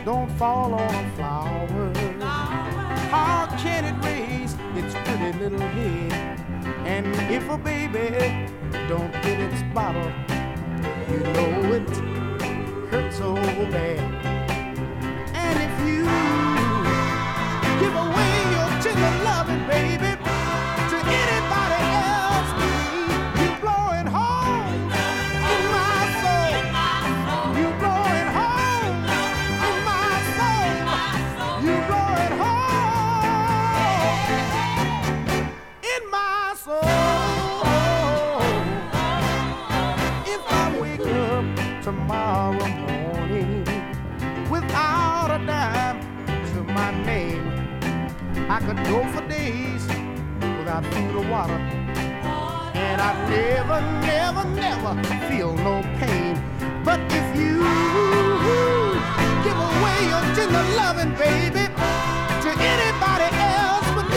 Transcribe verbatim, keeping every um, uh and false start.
don't fall on a flower? How can it raise its pretty little head? And if a baby don't get its bottle, you know it hurts so bad. And if you give away your tender loving, baby, to anybody else, you blowing holes in my soul. You blowing holes in my soul. You blowing holes in my soul. If I wake up tomorrow morning without a dime to my name, I could go for days without food or water, and I'd never, never, never feel no pain. But if you